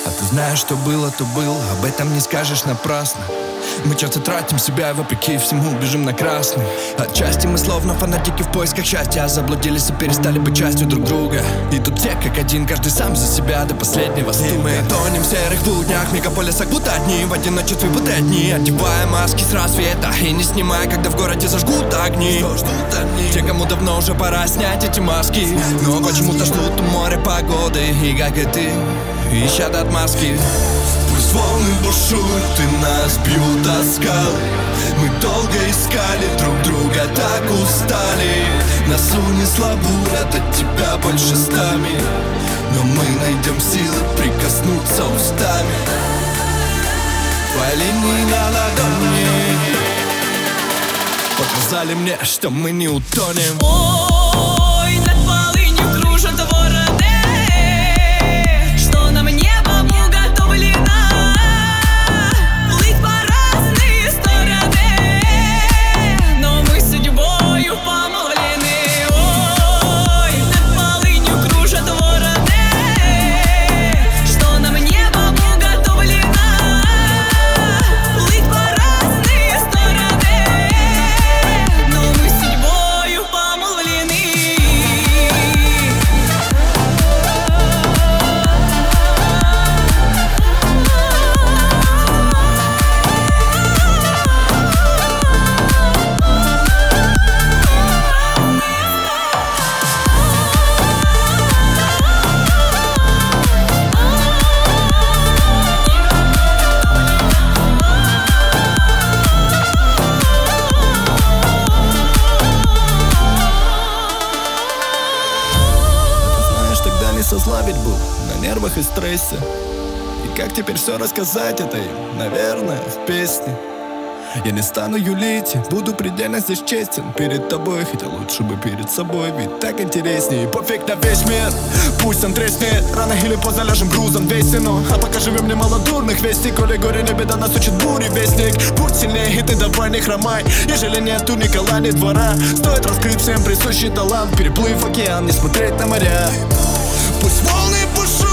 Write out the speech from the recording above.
А ты знаешь, что было, то было, об этом не скажешь напрасно. Мы часто тратим себя, вопреки всему бежим на красный. Отчасти мы словно фанатики в поисках счастья, заблудились и перестали быть частью друг друга. И тут все как один, каждый сам за себя до последнего стука. И мы тонем в серых буднях мегаполисах, будто одни в одиночестве, будто одни, одевая маски с рассвета и не снимая, когда в городе зажгут огни. Те, кому давно уже пора снять эти маски, но почему-то ждут у моря погоды. И как и ты, ищут отмазки. Пусть волны бушуют и нас бьют о скалы. Мы долго искали друг друга, так устали. Нас унесла буря, от тебя больше 100 миль. Но мы найдем силы прикоснуться устами. Твои линии на ладони показали мне, что мы не утонем. Ой, над полынью кружат вороны, что нам небом уготовлено. Плыть по разные стороны, но мы судьбою помолвлены. Ой, над полынью кружат вороны, что нам небом уготовлено. Плыть по разные стороны, но мы судьбою помолвлены. Знаешь, тогда не со зла ведь был, на нервах и стрессе. И как теперь все рассказать этой, наверное, в песне. Я не стану юлить, буду предельно здесь честен перед тобой, хотя лучше бы перед собой, ведь так интереснее. Пофиг на весь мир, пусть он треснет, рано или поздно ляжем грузом весь стену. А пока живем немало дурных вестей, коли горе не беда, нас учит бури вестник. Будь сильнее, и ты давай не хромай, ежели нет турника, ни двора. Стоит раскрыть всем присущий талант, переплыв океан, не смотреть на моря. Пусть волны бушуют